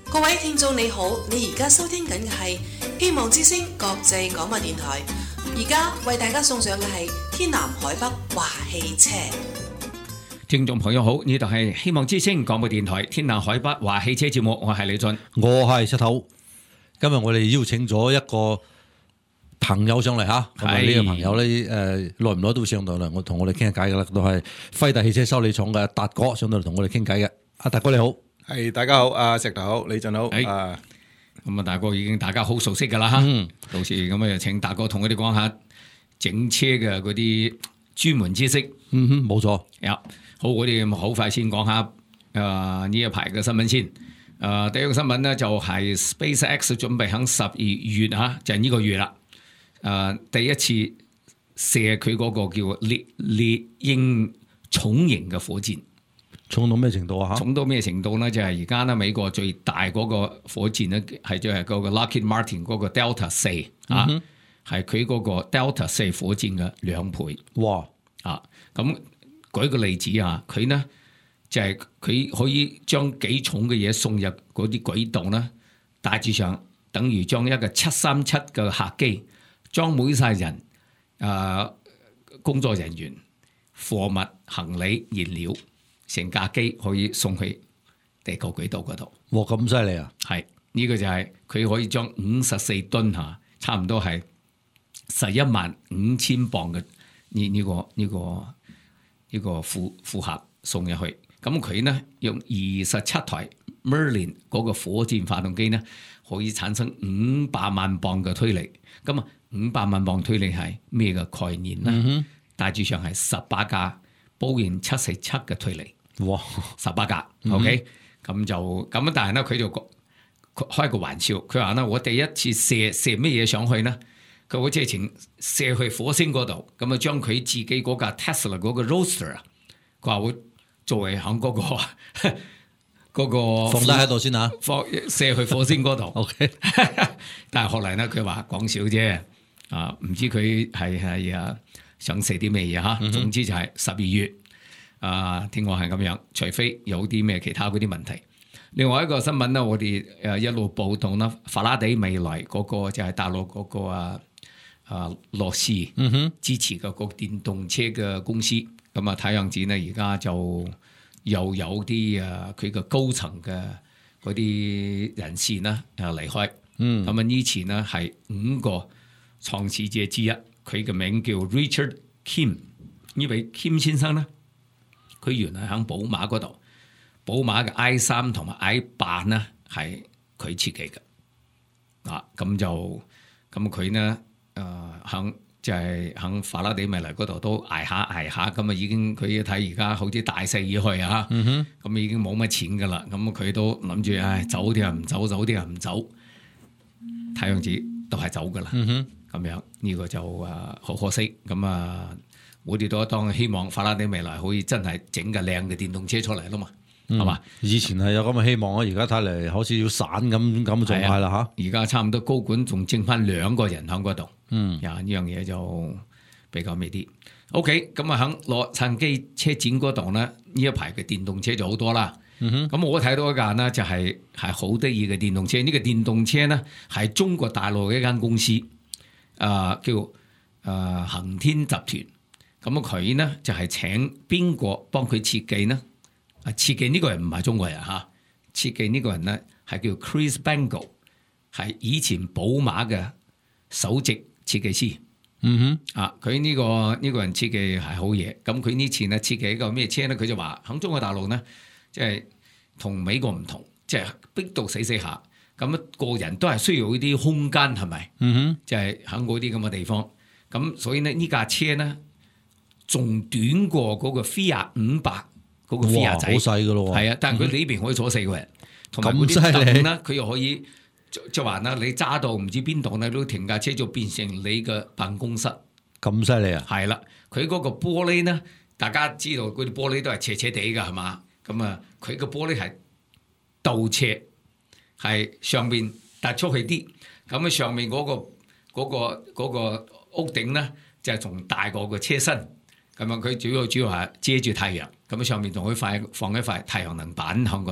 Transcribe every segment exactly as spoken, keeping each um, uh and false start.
各位聽眾你好，你而家收聽緊嘅係希望之聲國際廣播電台，而家為大家送上嘅係天南海北話汽車。 聽眾朋友好，呢度係希望之聲廣播電台天南海北話汽車節目，我係李俊， 我係七頭。今日我哋邀請咗一個朋友上嚟吓，咁啊呢個朋友咧誒耐唔耐都會上到嚟，我同我哋傾下偈噶啦，都係輝達汽車修理廠嘅達哥上到嚟同我哋傾偈嘅。阿達哥你好。 係大家好，阿石頭好，李俊好。啊， 咁啊，大哥已經大家好熟悉噶啦吓，嗯、到時咁啊，就請大哥同我哋講下整車嘅嗰啲專門知識。 嗯哼，冇錯。 呀，好，我哋好快先講下誒呢一排嘅新聞先。誒、呃，第一個新聞咧就係 SpaceX 準備喺十二月吓，就係、是、呢個月啦。誒、呃，第一次射佢嗰個叫獵獵鷹重型嘅火箭。 重到咩程度啊？ 重到咩程度咧？就係而家咧美國最大嗰個火箭咧，係就係嗰個 Lockheed Martin 嗰個 Delta 四啊，係佢嗰個 Delta 四火箭嘅兩倍。 哇！ 啊，咁舉個例子啊，佢呢就係、是、佢可以將幾重嘅嘢送入嗰啲軌道咧，大致上等於將一個七三七嘅客機裝滿晒人、啊工作人員、貨物、行李、燃料。成架機可以送去地球軌道嗰度。 哇，咁犀利啊！ 係呢、這個就係佢可以將五十四噸嚇，差唔多係十一萬五千磅嘅呢呢個呢、這個呢、這個負負荷送入去。咁佢呢用二十七台 Merlin 嗰個火箭發動機呢，可以產生五百萬磅嘅推力。咁啊，五百萬磅推力係咩嘅概念呢？嗯、大致上係十八架波音七四七嘅推力。哇！十八架 ，OK，咁、嗯、就咁，但係咧佢就開個玩笑，佢話咧我第一次射射乜嘢上去咧，佢好似係請射去火星嗰度，咁啊將佢自己嗰架 Tesla 嗰個 Roadster 啊，佢話會作為喺嗰個嗰個放低喺度先嚇， 放射去火星嗰度 ，OK， 但係後嚟咧佢話講笑啫，啊唔知佢係係啊想射啲咩嘢嚇，嗯、總之就係十二月。啊，聽講係咁樣，除非有啲咩其他嗰啲問題。另外一個新聞咧，我哋誒一路報道啦，法拉第未來嗰個就係大陸嗰個啊啊樂視支持嘅個電動車嘅公司，咁啊睇樣子咧，而家就又有啲啊佢嘅高層嘅嗰啲人士啦啊離開。咁啊呢前呢係五個創始者之一，佢嘅名叫 Richard Kim， 呢位 Kim 先生咧。佢原來喺寶馬嗰度，寶馬嘅 I 三同埋 I 八咧係佢設計嘅，啊咁就咁佢咧誒喺就係喺法拉第未來嗰度都捱下捱下，咁啊已經佢一睇而家好似大勢已去啊，咁、嗯、哼已經冇乜錢噶啦，咁佢都諗住唉走啲人唔走，走啲人唔走，睇樣子都係走噶啦，咁、嗯、哼樣呢、這個就誒好可惜，咁啊。我哋都當希望法拉第未來可以真係整個靚嘅電動車出嚟咯嘛，係嘛、嗯？ 以前係有咁嘅希望啊，而家睇嚟好似要散咁咁就係啦嚇。 而家差唔多高管仲剩翻兩個人喺嗰度，嗯，呀呢樣嘢就比較微啲。OK，咁啊喺洛杉磯車展嗰度咧，呢一排嘅電動車就好多啦。咁、嗯、哼我睇到一間呢，就係係好得意嘅電動車。呢、這個電動車呢，係中國大陸嘅一間公司，啊、呃、叫誒、呃、恒天集團。咁佢呢就係、是、請邊個幫佢設計呢？啊，設計呢個人唔係中國人嚇，設計呢個人呢係叫 Chris Bangle， 係以前寶馬嘅首席設計師。嗯哼，啊，佢呢、這個呢、這個人設計係好嘢。咁佢呢次呢設計一個咩車呢？佢就話喺中國大陸呢，即係同美國唔同，即、就、係、是、逼到死死下。咁、那個人都係需要呢啲空間，係咪？嗯哼，就係喺嗰啲咁嘅地方。咁所以呢呢架車呢。仲短過嗰個 Fiat 五百嗰個 Fiat 仔， 好細噶咯， 係啊！但係佢裏邊可以坐四個人，同埋嗰啲凳咧，佢又可以就話啦，你揸到唔知邊度咧，都停架車就變成你嘅辦公室， 咁犀利啊！ 係啦，佢嗰個玻璃咧，大家知道嗰啲玻璃都係斜斜地噶，係嘛？咁啊，佢個玻璃係倒斜，係上邊突出去啲，咁啊上面嗰、嗰個嗰、嗰個嗰個屋頂咧，就係仲大過個車身。咁啊，佢主要主要係遮住太陽，咁啊上面仲可以放放一塊太陽能板喺嗰度。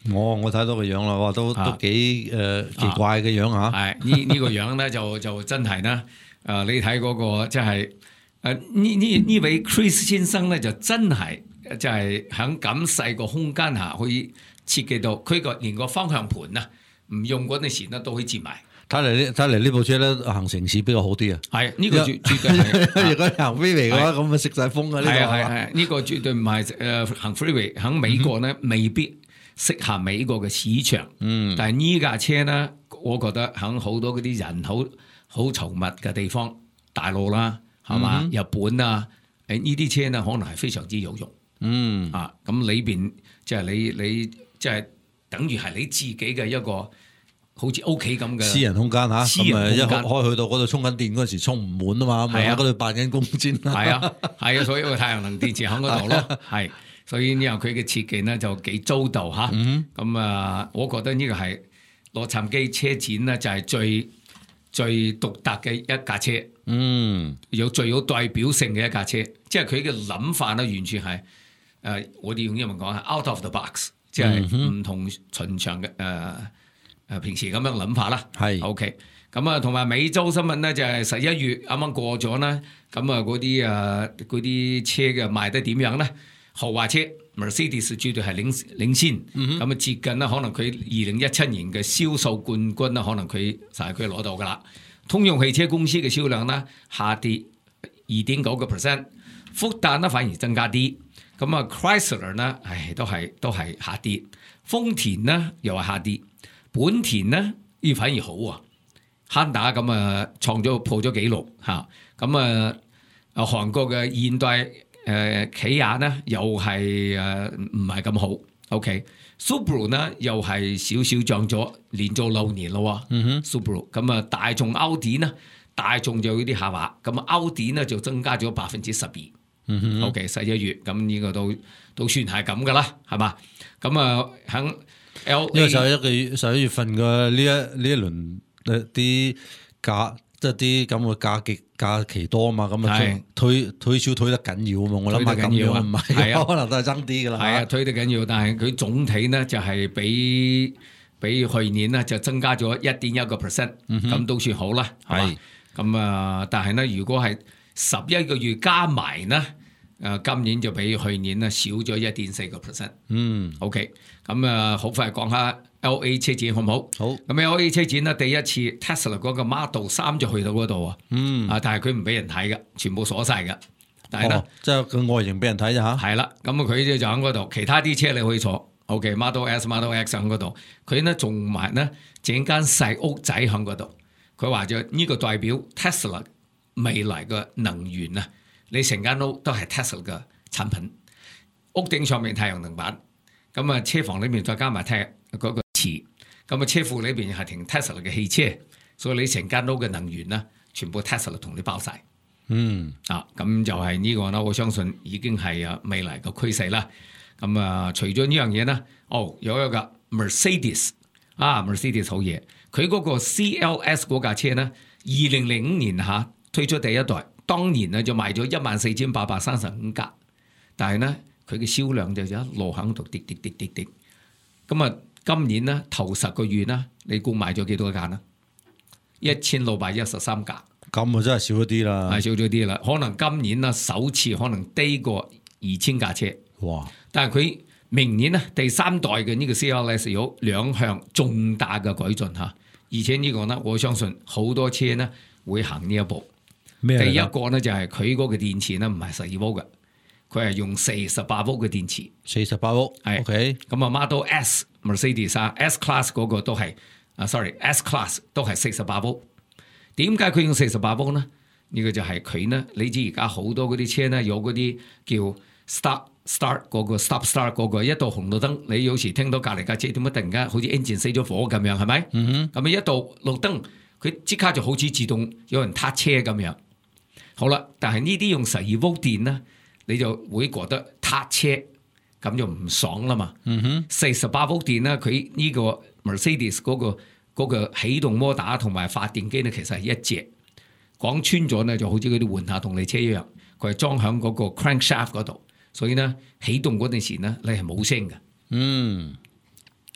我我睇到個樣啦，哇，都啊都幾誒、呃、奇怪嘅樣嚇。 係呢呢個樣咧就就真係咧，誒、呃、你睇嗰、個即係誒呢呢呢位 Chris 先生咧就真係就係喺咁細個空間下可以設計到佢個連個方向盤啊唔用嗰陣時咧都可以接埋。 睇嚟呢睇嚟呢部車咧行城市比較好啲啊！ 係呢、個絕絕對係。 如果行 freeway 嘅話，咁咪食晒風啊！呢個係啊係係呢個絕對唔係誒行 freeway 喺美國咧未必適合美國嘅市場。 嗯， 但係呢架車咧，我覺得喺好多嗰啲人好好稠密嘅地方，大陸啦，係嘛、 嗯、 日本啊，誒呢啲車咧可能係非常之有用。 嗯啊，咁裏邊即係你你即係等於係你自己嘅一個好似屋企咁嘅私人空間嚇， 私人咁誒一空間開去到嗰度充緊電嗰陣時充唔滿啊嘛，咁係啊喺嗰度辦緊公證。 係啊，係啊，所以個太陽能電池喺嗰度咯，係，所以呢樣佢嘅設計咧就幾周到嚇。咁、 嗯、 啊，我覺得呢個係洛杉磯車展咧就係最最獨特嘅一架車， 嗯， 有最有代表性嘅一架車，即係佢嘅諗法咧完全係誒、呃，我哋用英文講係 out of the box，即係唔同尋常嘅誒誒平時咁樣諗法啦。 係 OK。咁啊，同埋美洲新聞咧就係十一月啱啱過咗啦，咁啊嗰啲啊嗰啲車嘅賣得點樣咧？豪華車 Mercedes 絕對係領領先，咁啊、嗯、接近啦，可能佢二零一七年嘅銷售冠軍啦，可能佢就係佢攞到噶啦。通用汽車公司嘅銷量咧下跌二點九個 percent， 福特咧反而增加啲，咁啊 Chrysler 咧唉都係都係下跌，豐田咧又係下跌，本田咧呢反而好啊。亨達咁啊，創咗破咗紀錄嚇，咁啊啊韓國嘅現代誒起亞咧又係誒唔係咁好 ，OK，Subaru 咧又係少少漲咗，連續六年咯喎，Subaru 咁啊大眾歐迪呢，大眾就有啲下滑，咁啊歐迪呢就增加咗百分之十二，OK 十一月，咁呢個都都算係咁噶啦，係嘛？咁啊喺 L A， 因為十一個月十一月份嘅呢一呢一輪。誒啲假即係啲咁嘅假期假期多啊嘛，咁啊推推銷推得緊要啊嘛，我諗下咁樣唔係、啊，可能都係爭啲噶啦。 係啊，推得緊要，但係佢總體咧就係比比去年咧就增加咗一點一個 percent， 咁都算好啦。係咁啊，但係咧如果係十一個月加埋咧，誒今年就比去年咧少咗一點四個 percent。嗯 ，OK，咁啊好快講下。L A 車展好唔好？好。咁 L A 車展咧，第一次 Tesla 嗰個 Model 三就去到嗰度啊。嗯。啊，但係佢唔俾人睇嘅，全部鎖晒嘅。但係咧、哦， 即係個外形俾人睇啫嚇。 係啦，咁啊佢就喺嗰度，其他啲車你可以坐。OK，Model S、Model X 喺嗰度，佢咧仲埋咧整間細屋仔喺嗰度。佢話咗呢個代表 Tesla 未來嘅能源啊！你成間屋都係 Tesla 嘅產品，屋頂上面太陽能板，咁啊車房裏面再加埋踢嗰個。咁啊，車庫裏邊係停 Tesla 嘅汽車，所以你成間屋嘅能源咧，全部 Tesla 同你包晒。嗯，啊，咁就係呢個啦。我相信已經係啊未來嘅趨勢啦。咁啊，除咗呢樣嘢咧，哦，有一個 Mercedes 啊 ，Mercedes 好嘢。佢嗰個 C L S 嗰架車咧，二零零五年下推出第一代，當年咧就賣咗一萬四千八百三十五架，但係咧佢嘅銷量就一路喺度跌跌跌跌跌。咁啊〜今年咧頭十個月咧，你估賣咗幾多架啦？一千六百一十三架， 咁啊真係少咗啲啦， 係少咗啲啦。可能今年咧首次可能低過二千架車。哇！但係佢明年咧第三代嘅呢個 C L S 有兩項重大嘅改進嚇，而且呢個咧我相信好多車咧會行呢一步。咩？第一個咧就係佢嗰個電池咧唔係十二伏嘅，佢係用四十八伏嘅電池。 四十八伏係 OK。咁啊 Model S。Mercedes 啊 S Class 嗰個都係啊 ，sorry S Class 都係四十八伏。點解佢用四十八伏呢？呢、呢個就係佢呢。你知而家好多嗰啲車呢，有嗰啲叫 start start 嗰個 stop start 嗰個，一到紅綠燈，你有時聽到隔離架車點解突然間好似 engine 熄咗火咁樣，係咪？嗯哼。咁啊一到綠燈，佢即刻就好似自動有人撻車咁樣。好啦，但係呢啲用十二伏電呢，你就會覺得撻車。咁就唔爽啦嘛。四十八伏電咧，佢呢個 Mercedes 嗰、嗰個嗰、嗰個起動摩打同埋發電機咧，其實係一隻。講穿咗咧，就好似嗰啲換下動力車一樣，佢係裝響嗰個 crankshaft 嗰度，所以咧起動嗰陣時咧，你係冇聲嘅。嗯，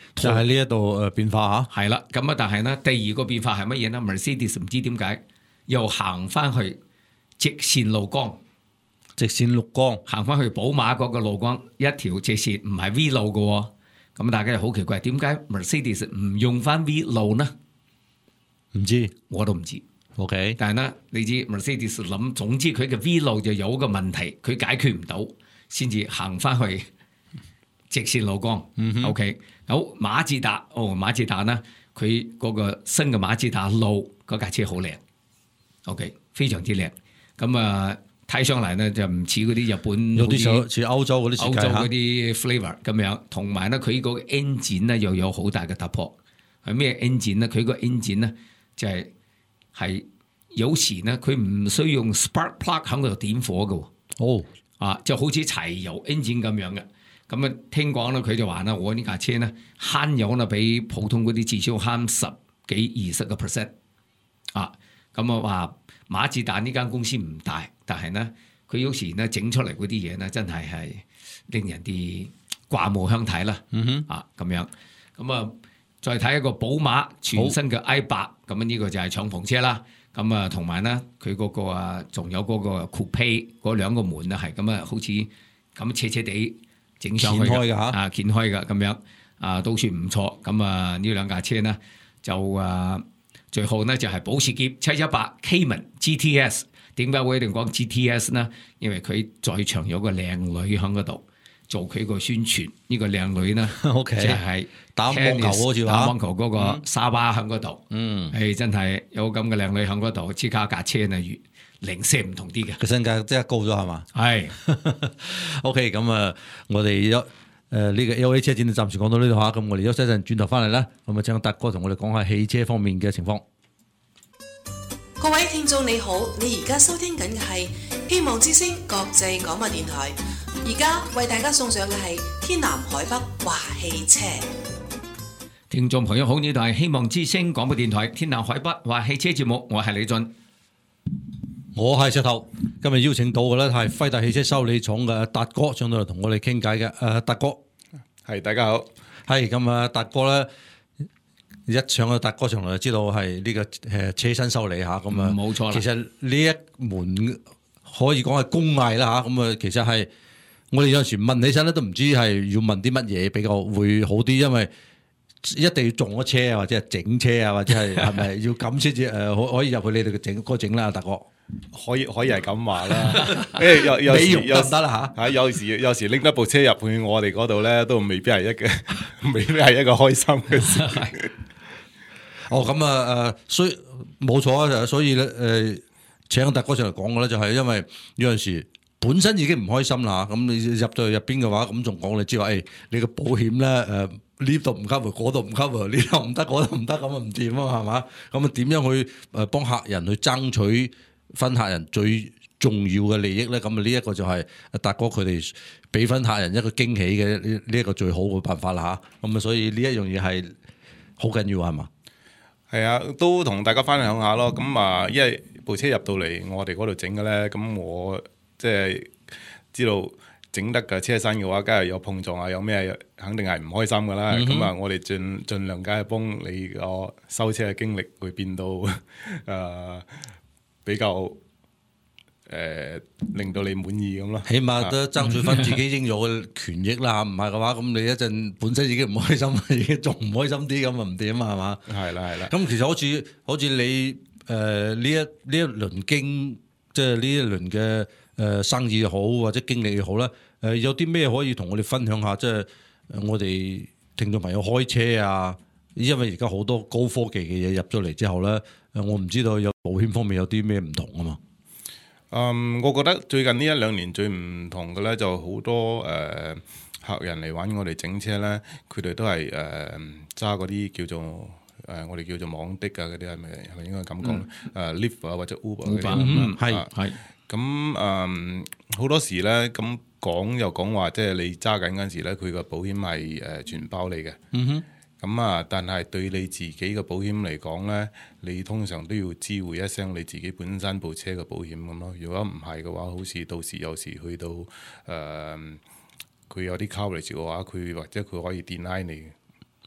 就係呢一度誒變化嚇。 係啦，咁啊，但係咧第二個變化係乜嘢咧 ？Mercedes 唔知點解又行翻去直線路光， 直線綠光行翻去寶馬嗰個路光一條直線，唔係 V 路嘅喎。咁大家又好奇怪，點解 Mercedes 唔用翻 V 路呢？ 唔知， 我都唔知。 OK， 但係咧，你知 Mercedes 諗，總之佢嘅 V 路就有個問題，佢解決唔到，先至行翻去直線路光。嗯、OK， 好，馬自達，哦，馬自達呢，佢嗰個新嘅馬自達路嗰架車好靚 ，OK， 非常之靚。咁啊，睇上嚟呢，就唔似嗰啲日本， 有啲似似歐洲嗰啲設計歐洲嗰啲 flavour 咁樣，同埋咧佢個 engine 咧又有好大嘅突破。係咩 engine 咧？佢個 engine 咧就係、是。係有時咧，佢唔需要用 spark plug 喺度點火嘅。 哦， 啊，就好似柴油 engine 咁樣嘅。咁啊，聽講咧，佢就話啦，我呢架車咧慳油咧，比普通嗰啲至少慳十幾二十個 percent。啊，咁啊話馬自達呢間公司唔大，但係咧佢有時咧整出嚟嗰啲嘢咧，真係係令人哋刮目相睇啦。嗯哼，啊咁樣，咁啊。再睇一個寶馬全新嘅 I 八，咁呢個就係敞篷車啦。咁啊，同埋咧，佢嗰個啊，仲有嗰個 coupe 嗰兩個門啊，係咁啊，好似咁斜斜地整上去嘅，啊，掀開嘅咁樣啊，都算唔錯。咁啊，呢兩架車呢，就啊，最後呢，就係保時捷七一八 Cayman G T S。點解會一定講 G T S 呢？因為佢在場有個靚女喺嗰度。做佢個宣傳，呢、這個靚女呢，okay，就係打網球好似話打網球嗰個沙巴喺嗰度，嗯，係真係有咁嘅靚女喺嗰度，即刻架車呢，越零舍唔同啲嘅， 個身價即刻高咗係嘛？ 係 ，OK，咁啊，我哋有誒呢個 L A 車展就暫時講到呢度嚇，咁我哋休息一陣，轉頭翻嚟啦，咁啊請達哥同我哋講下汽車方面嘅情況。 各位聽眾你好，你而家收聽緊嘅係希望之聲國際廣播電台。而家為大家送上嘅係天南海北話汽車。 聽眾朋友好，呢度係希望之聲廣播電台天南海北話汽車節目，我係李俊， 我係石頭。今日邀請到嘅咧係輝達汽車修理廠嘅達哥上到嚟同我哋傾偈嘅。誒，達哥係大家好， 係咁啊，達哥咧一上到達哥上嚟就知道係呢個誒車身修理吓，咁啊冇錯啦。 其實呢一門可以講係工藝啦吓，咁啊其實係。我哋有時問起身咧，都唔知係要問啲乜嘢比較會好啲，因為一定要撞咗車啊，或者係整車啊，或者係係咪要咁先至誒可可以入去你哋嘅整嗰整啦，達哥。 可以可以係咁話啦，誒有有時有得啦嚇， 嚇有時有時拎得部車入去我哋嗰度咧，都未必係一個未必係一個開心嘅事。 哦，咁啊誒，所以冇錯啊，所以咧誒請達哥上嚟講嘅咧，就係因為有陣時。本身已經唔開心啦，咁你入到去入邊嘅話，咁仲講你知話，誒、哎，你個保險咧，誒呢度唔 cover，嗰度唔 cover，呢度唔得，嗰度唔得，咁啊唔掂啊，係嘛？咁啊點樣去誒幫客人去爭取分客人最重要嘅利益咧？咁啊呢一個就係達哥佢哋俾分客人一個驚喜嘅呢呢一個最好嘅辦法啦嚇。咁啊所以呢一樣嘢係好緊要係嘛？ 係啊，都同大家分享下咯。咁啊，因為部車入到嚟我哋嗰度整嘅咧，咁我。即係知道整得嘅車身嘅話，梗係有碰撞啊，有咩肯定係唔開心噶啦。咁啊、嗯，我哋盡盡量梗係幫你個修車嘅經歷會變到誒、呃、比較誒、呃、令到你滿意咁咯。 起碼都爭取翻自己應有嘅權益啦，唔係嘅話，咁你一陣本身已經唔開心，已經仲唔開心啲咁啊唔掂啊，係嘛？係啦係啦。咁其實好似好似你誒呢、呃、一呢一輪經即係呢一輪嘅。誒、呃、生意又好或者經歷又好啦，誒、呃、有啲咩可以同我哋分享下？即係我哋聽眾朋友開車啊，因為而家好多高科技嘅嘢入咗嚟之後咧，誒我唔知道有保險方面有啲咩唔同啊嘛。 嗯，我覺得最近呢一兩年最唔同嘅咧，就好多誒、呃、客人嚟揾我哋整車咧，佢哋都係誒揸嗰啲叫做誒、呃、我哋叫做網的啊嗰啲係咪係咪應該咁講？誒 Lyft 啊或者 Uber 嗰啲嗯係係。 咁誒好多時咧，咁講又講話，即係你揸緊嗰陣時咧，佢個保險係誒全包你嘅。嗯哼。咁啊，但係對你自己嘅保險嚟講咧，你通常都要知會一聲你自己本身部車嘅保險咁咯。如果唔係嘅話，好似到時有時去到誒，佢、呃、有啲 coverage 嘅話，佢或者佢可以 deny 你。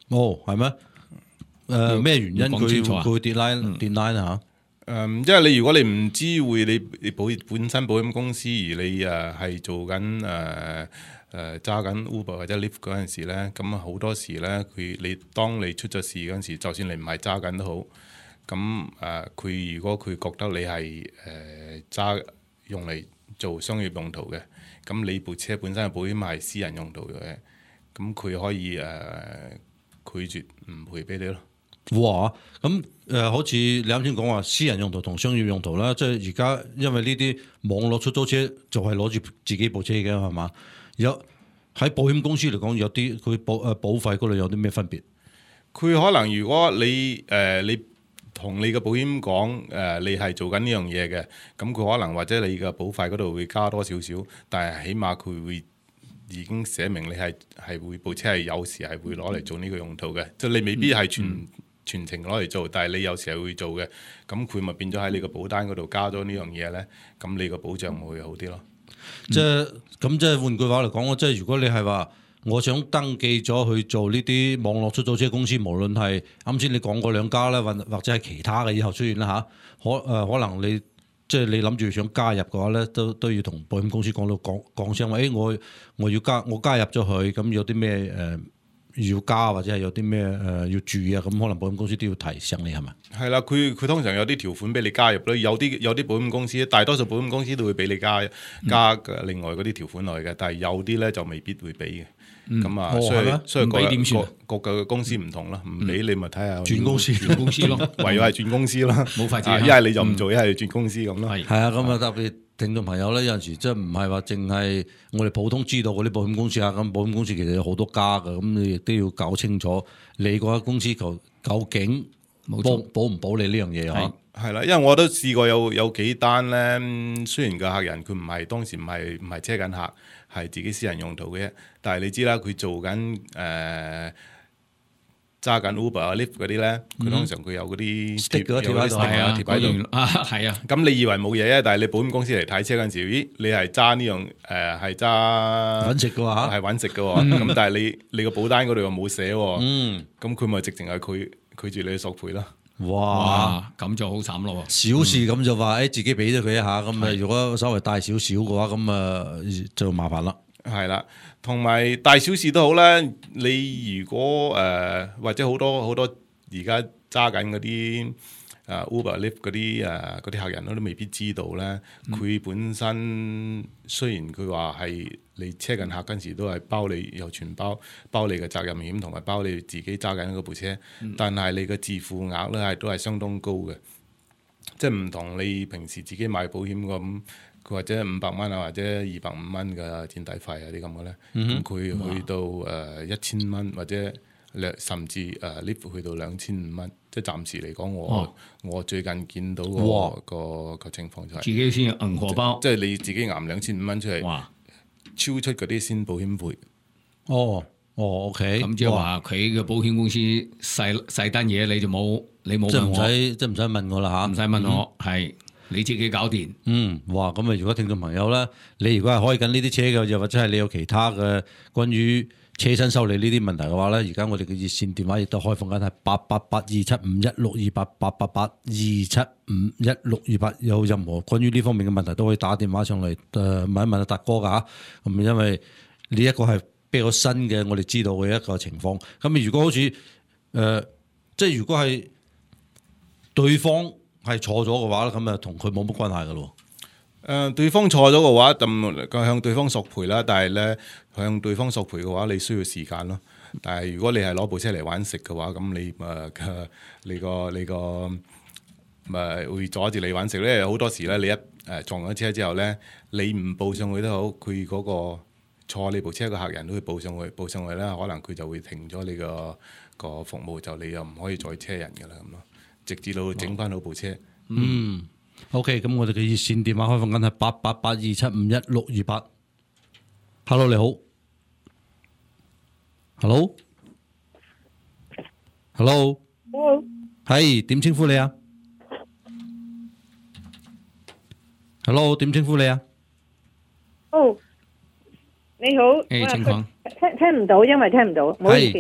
哦，係咩？誒咩原因要講清楚啊佢佢會 deadline deadline 啊？ 誒，即係你如果你唔知會你你保本身保險公司而你誒係做緊誒誒揸緊 Uber 或者 Lyft 嗰陣時咧，咁好多時咧佢你當你出咗事嗰陣時，就算你唔係揸緊都好，咁誒佢如果佢覺得你係誒揸用嚟做商業用途嘅，咁你部車本身嘅保險係私人用途嘅，咁佢可以誒、呃、拒絕唔賠俾你咯。 哇！咁誒、呃，好似你啱先講話私人用途同商業用途啦，即係而家因為呢啲網絡出租車就係攞住自己部車嘅係嘛？有喺保險公司嚟講，有啲佢保誒保費嗰度有啲咩分別？ 佢可能如果你誒、呃、你同你嘅保險講誒、呃、你係做緊呢樣嘢嘅，咁佢可能或者你嘅保費嗰度會加多少少，但係起碼佢會已經寫明你係係會部車係有時係會攞嚟做呢個用途嘅，即係你未必係全。嗯全程攞嚟做，但係你有時係會做嘅，咁佢咪變咗喺你個保單嗰度加咗呢樣嘢咧，咁你個保障會好啲咯。 即係咁，即係換句話嚟講，即係如果你係話我想登記咗去做呢啲網絡出租車公司，無論係啱先你講嗰兩家咧，或或者係其他嘅以後出現啦嚇，可誒、呃、可能你即係你諗住想加入嘅話咧，都都要同保險公司講到講講聲話，誒、欸、我我要加我加入咗佢，咁有啲咩誒？呃要加或者係有啲咩誒要注意啊？咁可能保險公司都要提醒你係咪？ 係啦，佢佢通常有啲條款俾你加入咯，有啲有啲保險公司，大多數保險公司都會俾你加加另外嗰啲條款落去嘅，但係有啲咧就未必會俾嘅。咁、嗯、啊， 哦、 所以所以各點算各個公司唔同啦，唔俾你咪睇下轉公司， 轉公司咯， 唯有係轉公司咯， 冇法子。 一係你就唔做，一係轉公司咁咯。 係啊，咁啊特別聽眾朋友咧，有陣時即係唔係話淨係我哋普通知道嗰啲保險公司啊，咁保險公司其實有好多家㗎，咁你亦都要搞清楚你嗰間公司究究竟保保唔保你呢樣嘢啊？ 係啦，因為我都試過有有幾單咧，雖然個客人佢唔係當時唔係唔係車緊客，係自己私人用途嘅啫。但係你知啦，佢做緊誒揸緊 Uber 啊、Lyft 嗰啲咧，佢通常佢有嗰啲貼嗰條喺度， 係啊，貼喺度啊，係啊。 咁你以為冇嘢啊？但係你保險公司嚟睇車嗰陣時，咦？你係揸呢樣誒係揸揾食嘅喎嚇， 係揾食嘅喎。咁但係你你個保單嗰度又冇寫喎。 嗯， 咁佢咪直情係拒拒絕你索賠啦。 哇！ 咁就好慘咯。 小事咁就話誒自己俾咗佢一下，咁啊如果稍微大少少嘅話，咁啊就麻煩啦。 係啦，同埋大小事都好啦。你如果誒、呃、或者好多好多而家揸緊嗰啲誒 Uber、Lyft 嗰啲誒嗰啲客人都未必知道咧。佢、嗯、本身雖然佢話係你車緊客嗰陣時都係包你又全包包你嘅責任險同埋包你自己揸緊嗰部車，嗯、但係你嘅自付額咧係都係相當高嘅，即係唔同你平時自己買保險咁。佢或者五百蚊啊，或者二百五蚊嘅墊底費啊啲咁嘅咧，咁佢、嗯、去到誒一千蚊或者兩甚至誒 lift 去到兩千五蚊，即係暫時嚟講，我、哦、我最近見到、嗰個、嗰個個情況就係、是、 自己先銀荷包， 即係你自己揞兩千五蚊出嚟，哇超出嗰啲先保險賠。 哦哦 ，OK， 咁即係話佢嘅保險公司細細單嘢你就冇，你冇即係唔使即係唔使問我啦嚇， 唔使問我係。嗯你自己搞掂。嗯， 哇！咁啊，如果聽眾朋友咧，你如果係開緊呢啲車嘅，又或者係你有其他嘅關於車身修理呢啲問題嘅話咧，而家我哋嘅熱線電話亦都開放緊，係八八八二七五一六二八八八八二七五一六二八，有任何關於呢方面嘅問題都可以打電話上嚟誒、呃、問一問阿達哥㗎嚇。咁因為呢一個係比較新嘅，我哋知道嘅一個情況。咁如果好似誒、呃，即係如果係對方係錯咗嘅話咧，咁啊同佢冇乜關係噶咯。誒、 呃，對方錯咗嘅話，咁向對方索賠啦。但係咧，向對方索賠嘅話，你需要時間咯。但係如果你係攞部車嚟玩食嘅話，咁你誒、呃，你個你個誒、呃、會阻住你玩食咧。好多時咧，你一誒撞咗車之後咧，你唔報上去都好，佢嗰個坐你部車嘅客人都會報上去，報上去咧，可能佢就會停咗你個個服務，就你又唔可以再車人噶啦咁咯。直至到整翻好部車。 嗯 ，OK， 咁我哋嘅熱線電話開放緊係八八八二七五一六二八。Hello， 你好。Hello，Hello， 係點稱呼你啊 ？Hello， 點稱呼你啊？ 哦，你好。 誒，情況聽聽唔到，因為聽唔到，唔好意思。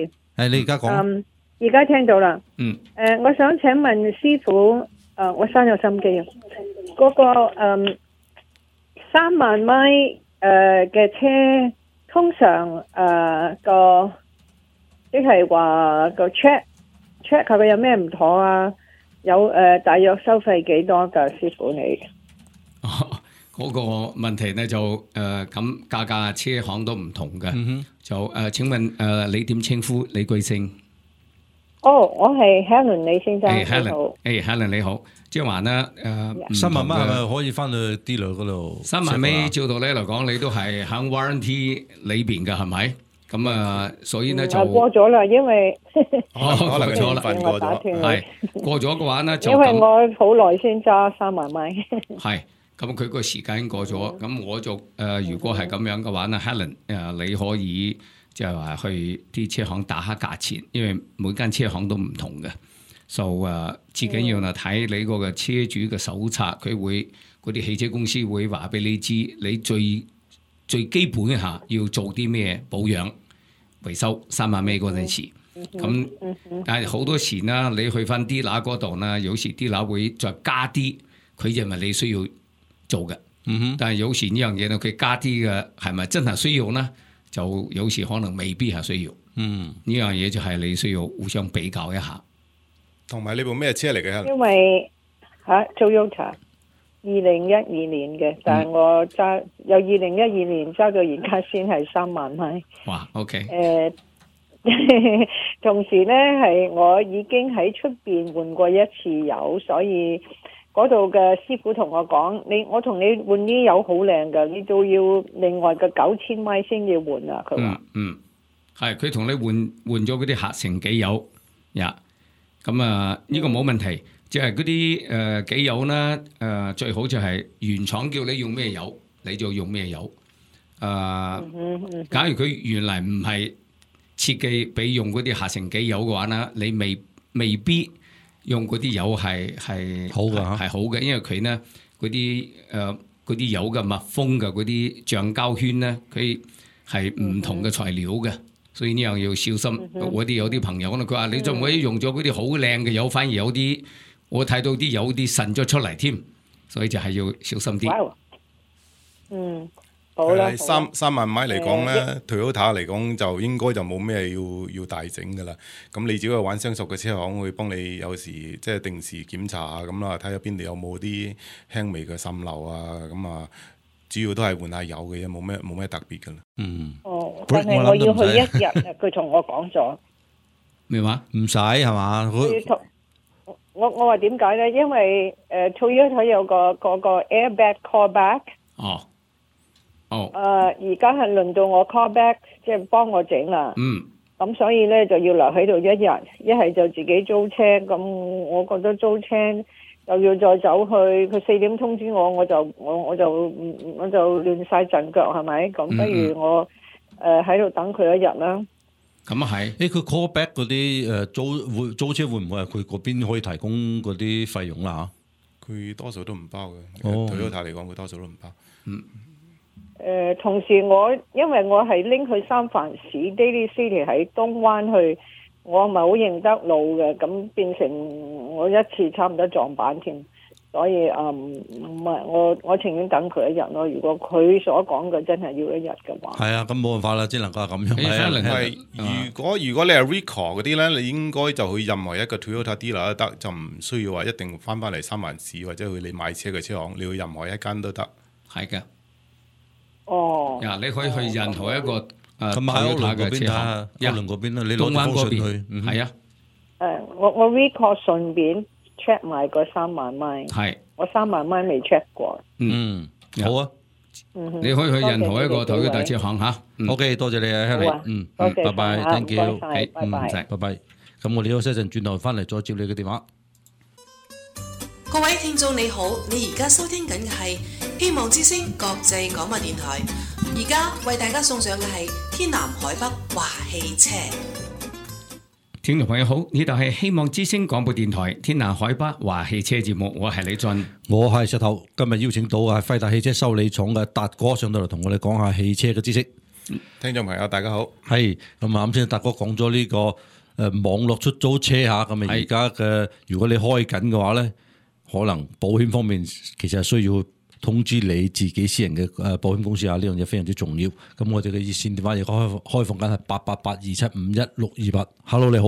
係你而家講， 嗯，而家聽到啦。 嗯。 誒、我想請問師傅，誒、我生咗心機啊，嗰、個誒三萬米誒嘅車，通常誒個即係話個 check check 下佢有咩唔妥啊？有誒、大約收費幾多㗎？師傅你？ 嗰個問題咧就誒咁價格車行都唔同嘅，就誒請問誒你點稱呼？你貴姓？ 哦，我係 Helen 李先生， 誒你好 Helen，誒 Helen 你好，即係話咧誒三萬蚊係咪可以翻去 dealer 嗰度？ 三萬蚊照道理嚟講，你都係喺 warranty 裏邊嘅係咪？咁啊，所以咧就啊過咗啦，因為哦可能過咗啦， 份過咗， 係過咗嘅話咧就因為咁我好耐先揸三萬米。 係。咁佢個時間過咗，咁我就誒、呃，如果係咁樣嘅話咧 ，Helen 誒、呃，你可以即係話去啲車行打下價錢，因為每間車行都唔同嘅，就誒至緊要啊睇你嗰個車主嘅手冊，佢會嗰啲汽車公司會話俾你知，你最最基本下要做啲咩保養維修三萬尾嗰陣時，咁、但係好多時啦，你去翻啲乸嗰度啦，有時啲乸會再加啲，佢認為你需要做嘅， 嗯但係有時呢樣嘢咧，佢加啲嘅係咪真係需要呢？就有時可能未必係需要。 嗯， 呢樣嘢就係你需要互相比較一下。 同埋呢部咩車嚟嘅？ 因為嚇 Toyota 二零一二年嘅，但係我揸由二零一二年揸到而家先係三萬米。 哇，OK， 誒、同時呢，係我已經喺出邊換過一次油，所以嗰度嘅師傅同我講：你我同你換啲油好靚㗎，你都要另外嘅九千米先要換啊！佢話嗯。嗯，係佢同你換換咗嗰啲合成機油呀。咁啊，呢個冇問題，即係嗰啲誒機油咧誒、呃、最好就係原廠叫你用咩油，你就用咩油。誒、呃，假如佢原來唔係設計俾用嗰啲合成機油嘅話咧，你未未必用嗰啲油係係好㗎係好嘅，因為佢咧嗰啲誒嗰啲油嘅密封嘅嗰啲橡膠圈咧，佢係唔同嘅材料嘅，所以呢樣要小心。我啲有啲朋友可能佢話你仲可以用咗嗰啲好靚嘅油，反而有啲我睇到啲有啲滲咗出嚟添，所以就係要小心啲。 哇，嗯，好啦，好啦三三萬米嚟講咧，Toyota 嚟講就應該就冇咩要要大整噶啦。咁你只要揾相熟嘅車行，會幫你有時即係定時檢查下咁啦，睇下邊度有冇啲輕微嘅滲漏啊。咁啊，主要都係換下油嘅嘢，冇咩冇咩特別噶啦。 嗯， 哦，但係我要去一日啊！佢同我講咗， 咩話？ 唔使係嘛？ 佢同我我話點解咧？因為誒 Toyota 有個嗰個 airbag callback。 哦，哦， 誒而家係輪到我 call back，即係幫我整啦。 嗯， 咁所以咧就要留喺度一日，一係就自己租車。咁我覺得租車又要再走去，佢四點通知我，我就我我就我就亂晒陣腳係咪？咁不如我誒喺度等佢一日啦。 咁啊係。 誒佢 call back 嗰啲誒租會租車會唔會係佢嗰邊可以提供嗰啲費用啦嚇？ 佢多數都唔包嘅。 哦 Toyota嚟講，佢多數都唔包。 嗯。 誒、呃，同時我因為我係拎去三藩市 Daly City 喺東灣去，我唔係好認得路嘅，咁變成我一次差唔多撞板添，所以誒唔係我我情願等佢一日咯。如果佢所講嘅真係要一日嘅話， 係啊，咁冇辦法啦，只能夠係咁樣。 誒係啊 Helen， 係，如果如果你係 Recall 嗰啲咧，你應該就去任何一個 Toyota dealer 都得，就唔需要話一定翻翻嚟三藩市或者去你買車嘅車行，你去任何一間都得。 係嘅。 哦， 呀，你可以去任何一個誒咁喺歐倫嗰邊睇下， 呀歐倫嗰邊啦，你東灣嗰攞啲方信去邊， 嗯係啊， 誒、我我 recall 順便 check 埋個三萬米， 係， 我三萬米未 check 過。 嗯，好啊嗯哼， 你可以去任何一個多謝你哋幾位頭嘅大車行嚇。嗯 ，OK，多謝你啊好啊 ，Harry，嗯， 多謝拜拜晒 ，thank 唔該 you， 晒係拜拜唔使，拜拜。咁我哋休息一陣，轉頭翻嚟再接你嘅電話。 各位聽眾你好，你而家收聽緊嘅係希望之聲國際廣播電台，而家為大家送上嘅係天南海北華汽車。 聽眾朋友好，呢度係希望之聲廣播電台天南海北華汽車節目，我係李俊。 我係石頭，今日邀請到嘅係輝達汽車修理廠嘅達哥上到嚟同我哋講下汽車嘅知識。 聽眾朋友大家好， 係咁啊！啱先達哥講咗呢個誒網絡出租車嚇，咁啊而家嘅如果你開緊嘅話咧，可能保險方面其實係需要通知你自己私人嘅誒保險公司啊，呢樣嘢非常之重要。咁我哋嘅熱線電話亦開開放緊係八八八二七五一六二八。Hello 你好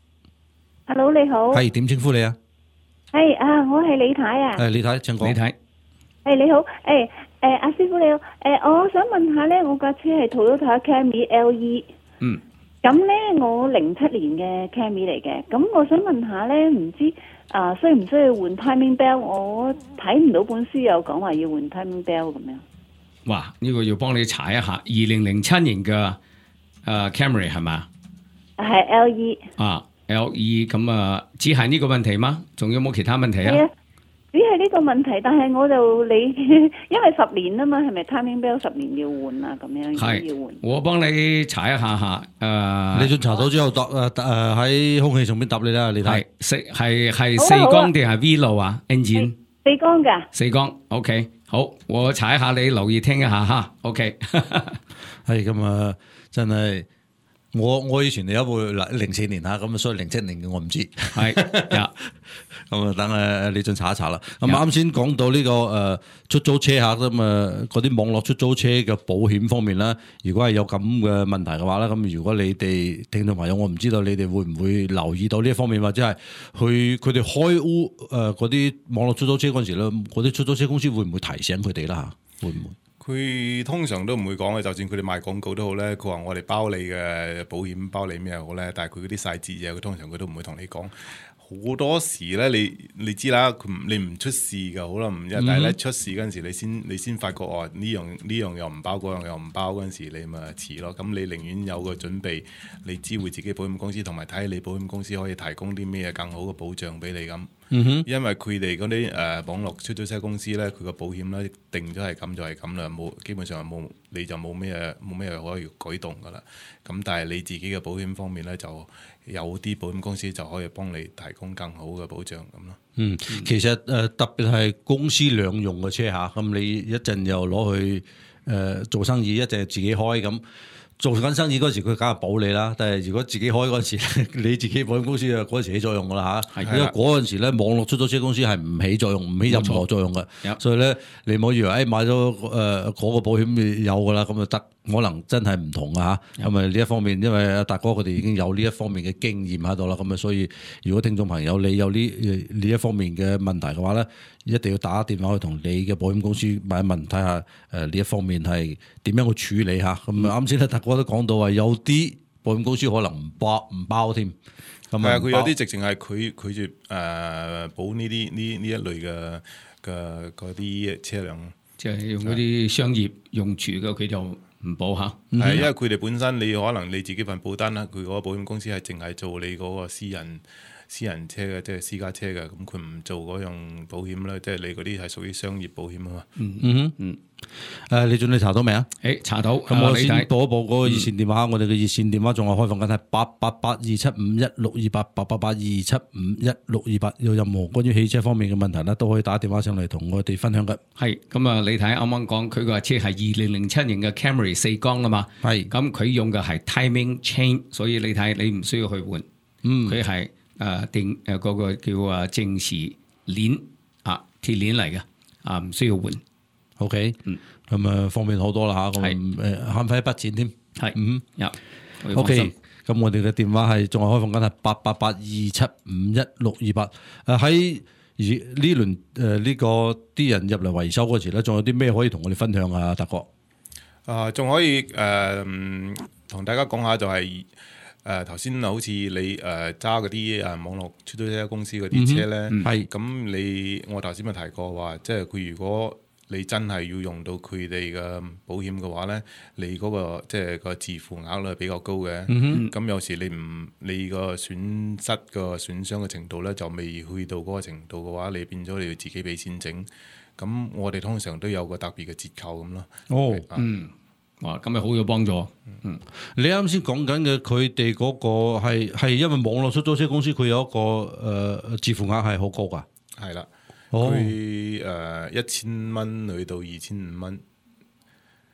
，Hello 你好， 係點稱呼你啊？ 係啊，我係李太啊。 誒李太請講。 李太， 誒你好，誒誒阿師傅你好，誒我想問下咧，我架車係 Toyota Camry L E， 嗯， 咁咧我零七年嘅 Camry 嚟嘅，咁我想問下咧，唔知啊需唔需要換 timing bell？我睇唔到本書有講話要換 timing bell 咁樣。 哇！呢、這個要幫你查一下，二零零七年嘅誒、呃、Camry 係嘛？ 係 L E 啊 L E 咁啊，只係呢個問題嗎？仲有冇其他問題啊？ 係啊，只係呢個問題，但係我就你因為十年啊嘛，係咪 timing bell 十年要換啊？咁樣係要換。 我幫你查一下下，誒、呃， 你仲查到之後答誒誒喺空氣上邊答你啦，你睇係四係係好啊四缸定係 V 路啊 engine 四缸㗎。 四缸 OK 好，我查一下你留意聽一下哈 OK 係咁啊，真係我我以前有一部零四年嚇，咁啊所以零七年嘅我唔知。 係呀咁啊，等誒李俊查一查啦。咁呀啱先講到呢個誒出租車嚇，咁啊嗰啲網絡出租車嘅保險方面啦，如果係有咁嘅問題嘅話咧，咁如果你哋聽眾朋友，我唔知道你哋會唔會留意到呢一方面，或者係去佢哋開屋誒嗰啲網絡出租車嗰陣時咧，嗰啲出租車公司會唔會提醒佢哋啦嚇？會唔會？ 佢通常都唔會講嘅，就算佢哋賣廣告都好咧，佢話我哋包你嘅保險包你咩好咧，但係佢嗰啲細節嘢，佢通常佢都唔會同你講。好多時咧，你你知啦，佢唔你唔出事嘅，好啦，唔一，但係咧出事嗰陣時，你先你先發覺哦，呢樣呢樣又唔包，嗰樣又唔包嗰陣時，你咪遲咯。咁你寧願有個準備，你知會自己保險公司同埋睇你保險公司可以提供啲咩更好嘅保障俾你咁。 嗯哼， 因為佢哋嗰啲誒網絡出租車公司咧，佢個保險咧定咗係咁就係咁啦，冇基本上冇你就冇咩冇咩可以舉動噶啦。咁但係你自己嘅保險方面咧，就有啲保險公司就可以幫你提供更好嘅保障咁咯。 嗯，其實誒、呃、特別係公司兩用嘅車嚇，咁你一陣又攞去誒、呃、做生意，一陣自己開咁。做緊生意嗰時，佢梗係保你啦。但係如果自己開嗰時，你自己保險公司啊嗰時起作用噶啦嚇。因為嗰陣時咧，網絡出租車公司係唔起作用，唔起任何作用嘅。所以咧，你唔好以為誒買咗誒嗰個保險有噶啦，咁就得。可能真係唔同啊嚇。咁啊呢一方面，因為阿達哥佢哋已經有呢一方面嘅經驗喺度啦。咁啊，所以如果聽眾朋友你有呢呢一方面嘅問題嘅話咧，一定要打電話去同你嘅保險公司問一問，睇下誒呢一方面係點樣去處理嚇。咁啊啱先咧，達哥都講到話有啲保險公司可能唔包唔包添。咁係啊，佢有啲直情係佢拒絕誒保呢啲呢呢一類嘅嘅嗰啲車輛， 即係用嗰啲商業用處嘅，佢就唔保嚇。 係因為佢哋本身你可能你自己份保單啦，佢嗰個保險公司係淨係做你嗰個私人私人車嘅，即係私家車嘅，咁佢唔做嗰樣保險啦，即係你嗰啲係屬於商業保險啊嘛。 嗯嗯嗯。誒，李俊你查到未啊？ 誒，查到。 咁我先你睇報一報嗰個熱線電話，我哋嘅熱線電話仲係開放緊，係八八八二七五一六二八，八八八二七五一六二八。有任何關於汽車方面嘅問題咧，都可以打電話上嚟同我哋分享嘅。 係咁啊！你睇啱啱講佢個車係二零零七年嘅 Camry 四缸啊嘛。係。咁佢用嘅係 timing chain，所以你睇你唔需要去換。嗯。佢係誒定誒嗰個叫啊正時鏈啊鐵鏈嚟嘅啊，唔需要換。 OK，嗯，咁啊方便好多啦嚇，咁誒慳翻一筆錢添， 係， 嗯， 有 ，OK，咁我哋嘅電話係仲係開放緊係八八八二七五一六二八，誒喺而呢輪誒呢個啲人入嚟維修嗰時咧，仲有啲咩可以同我哋分享啊？達哥， 啊，仲可以誒同大家講下就係誒頭先好似你誒揸嗰啲誒網絡出租車公司嗰啲車咧，係咁你我頭先咪提過話，即係佢如果你真係要用到佢哋嘅保險嘅話咧，你嗰、那個即係、就是、個自付額率係比較高嘅。咁、嗯、哼有時你唔你個損失個損傷嘅程度咧，就未去到嗰個程度嘅話，你變咗你要自己俾錢整。咁我哋通常都有個特別嘅折扣咁咯。 哦， 啊、 嗯，哇，咁咪好有幫助。嗯， 你啱先講緊嘅佢哋嗰個係係因為網絡出租車公司佢有一個誒、呃、自付額係好高㗎。 係啦。佢誒一千蚊去到二千五蚊，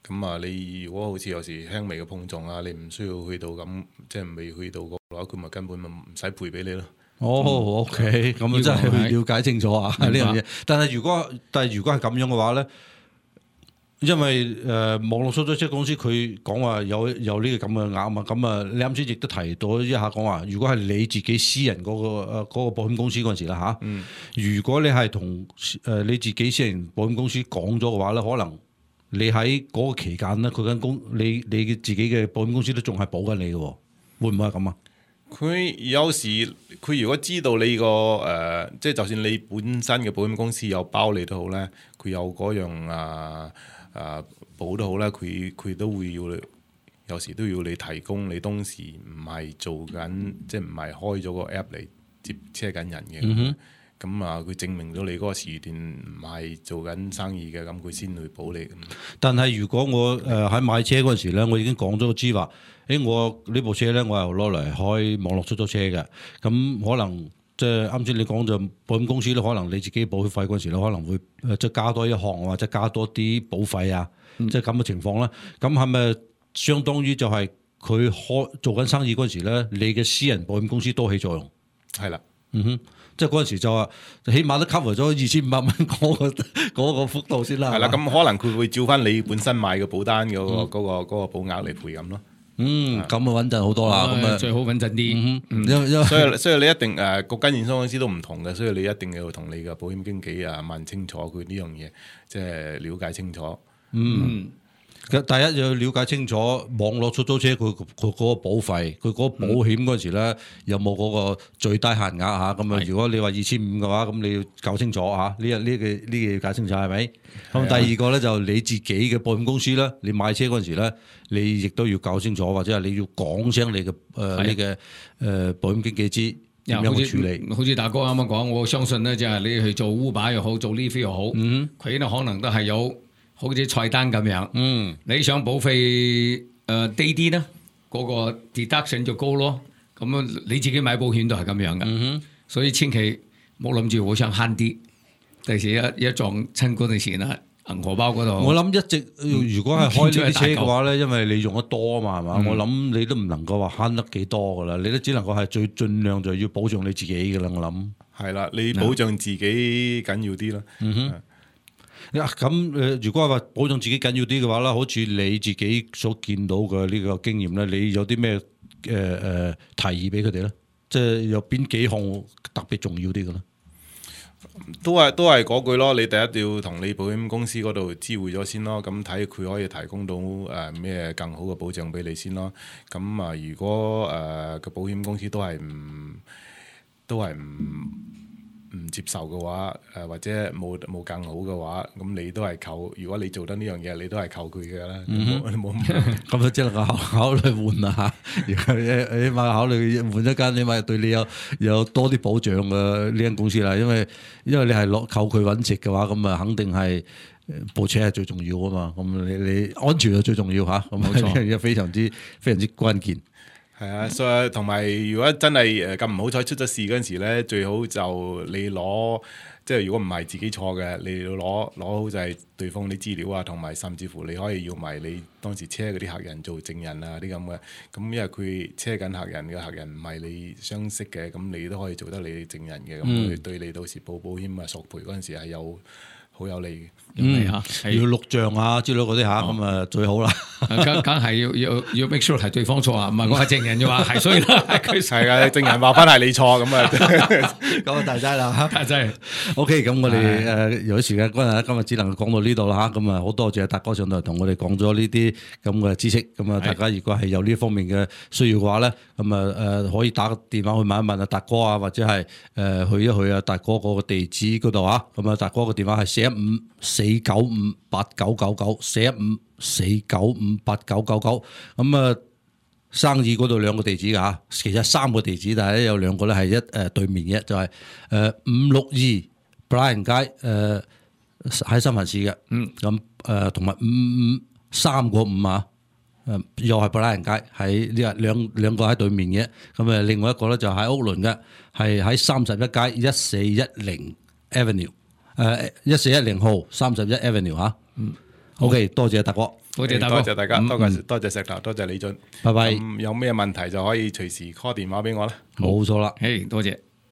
咁啊，你如果好似有時輕微嘅碰撞啊，你唔需要去到咁，即係未去到個嘅話，佢咪根本咪唔使賠俾你咯。 哦，OK，咁啊真係去了解清楚啊呢樣嘢。但係如果但係如果係咁樣嘅話咧，因為誒、呃、網絡出租車公司佢講話有有呢個咁嘅額啊嘛，咁啊你啱先亦都提到一下講話，如果係你自己私人嗰、那個誒嗰、呃那個保險公司嗰陣時啦嚇，嗯、如果你係同誒你自己私人保險公司講咗嘅話咧，可能你喺嗰個期間咧，佢間公你你自己嘅保險公司都仲係保緊你嘅喎，會唔會係咁啊？ 佢有時佢如果知道你個誒、呃，即係就算你本身嘅保險公司有包你都好咧，佢有嗰樣啊啊保都好咧，佢佢都會要你，有時都要你提供你當時唔係做緊，即係唔係開咗個 app 嚟接車緊人嘅。嗯咁啊，佢證明咗你嗰個時段唔係做緊生意嘅，咁佢先去保你。 但係如果我誒喺、呃、買車嗰陣時咧，我已經講咗個知話，誒我呢部車咧，我又攞嚟開網絡出租車嘅，咁可能即係啱先你講就保險公司咧，可能你自己保險費嗰陣時咧，可能會誒即係加多一項或者加多啲保費啊，嗯、即係咁嘅情況啦。咁係咪相當於就係佢開做緊生意嗰陣時咧，你嘅私人保險公司都起作用？ 係啦， 嗯哼。即係嗰陣時就話，起碼都 cover 咗二千五百蚊嗰個嗰個幅度先啦。 係啦，咁可能佢會照翻你本身買嘅保單嗰、嗰個嗰、嗯嗰個嗰個保額嚟賠咁咯。 嗯，咁啊穩陣好多啦。咁啊、 嗯、最好穩陣啲。 嗯嗯、 因因所以所以你一定誒各間驗收公司都唔同嘅，所以你一定要同你嘅保險經紀啊問清楚佢呢樣嘢，即係了解清楚。 嗯。嗯第一要了解清楚網絡出租車佢佢嗰個保費，佢嗰個保險嗰陣時咧有冇嗰個最低限額嚇？咁啊，如果你話二千五嘅話，咁你要搞清楚嚇。呢日呢個呢個要搞清楚係咪？咁第二個咧就你自己嘅保險公司咧，你買車嗰陣時咧，你亦都要搞清楚，或者係你要講聲你嘅誒你嘅誒保險經紀知點樣去處理。 好似大哥啱啱講，我相信咧就係你去做 Uber 又好，做 Lyft 又好，佢咧、嗯、可能都係有。好似菜單咁樣，嗯，你想保費誒、呃、低啲咧，嗰、那個 deduction 就高咯。咁樣你自己買保險都係咁樣嘅，嗯、哼所以千祈冇諗住好想慳啲，第時一一撞親嗰陣時啦，銀荷包嗰度。我諗一直如果係開呢啲車嘅話咧，因為你用得多啊嘛，係嘛、嗯？我諗你都唔能夠話慳得幾多噶啦，你都只能夠係最盡量就要保障你自己噶啦。我諗係啦，你保障自己緊要啲啦。嗯哼。 咁誒，如果係話保障自己緊要啲嘅話啦，好似你自己所見到嘅呢個經驗咧，你有啲咩誒誒提議俾佢哋咧？即係有邊幾項特別重要啲嘅咧？ 都係都係嗰句咯，你第一要同你保險公司嗰度知會咗先咯，咁睇佢可以提供到誒咩、呃、更好嘅保障俾你先咯。咁啊，如果誒個、呃、保險公司都係唔都係唔唔接受嘅話，誒、呃、或者冇冇更好嘅話，咁你都係扣。如果你做得呢樣嘢，你都係扣佢嘅啦。冇冇咁啊，即係考考慮換啊嚇！如果你起碼考慮換一間，起碼對你有有多啲保障嘅呢間公司啦。因為因為你係攞扣佢揾食嘅話，咁啊肯定係部車係最重要啊嘛。咁你你安全係最重要嚇。咁呢樣嘢非常之非常之關鍵。 係啊，所以同埋如果真係誒咁唔好彩出咗事嗰陣時咧，最好就你攞，即係如果唔係自己錯嘅，你要攞攞好就係對方啲資料啊，同埋甚至乎你可以要埋你當時車嗰啲客人做證人啊啲咁嘅。咁因為佢車緊客人嘅客人唔係你相識嘅，咁你都可以做得你證人嘅，咁佢、嗯、對你到時報保險啊索賠嗰陣時係有好有利嘅。 嗯，要錄像啊之類嗰啲嚇，咁啊最好啦。 梗梗係要要要 make sure 係對方錯啊，唔係我係證人嘅話係衰啦。佢係啊，證人話翻係你錯咁啊， 咁啊大劑啦嚇， 大劑。 OK，咁我哋誒由於時間關係，今日只能講到呢度啦嚇。咁啊好多謝達哥上台同我哋講咗呢啲咁嘅知識。咁啊大家如果係有呢方面嘅需要嘅話咧，咁啊誒可以打個電話去問一問啊達哥啊，或者係誒去一去啊達哥嗰個地址嗰度啊。咁啊達哥個電話係四一五四九五八九九九，四一五四九五八九九九。咁啊生意嗰度兩個地址噶吓，其實三個地址，但係咧有兩個咧係一誒對面嘅，就係誒五六二 Brian 街誒喺深圳市嘅。嗯，咁誒同埋五五三個五啊，誒又係 Brian 街喺呢個兩兩個喺對面嘅。咁誒另外一個咧就喺屋崙嘅，係喺三十一街一四一零 Avenue。誒一四一零號三十一 Avenue 嚇，嗯，OK，多謝達哥， 多謝大哥， 多謝大家， 嗯多謝多謝石頭，多謝李俊， 拜拜， 咁有咩問題就可以隨時 call 電話俾我啦。 冇錯啦。 誒，多謝。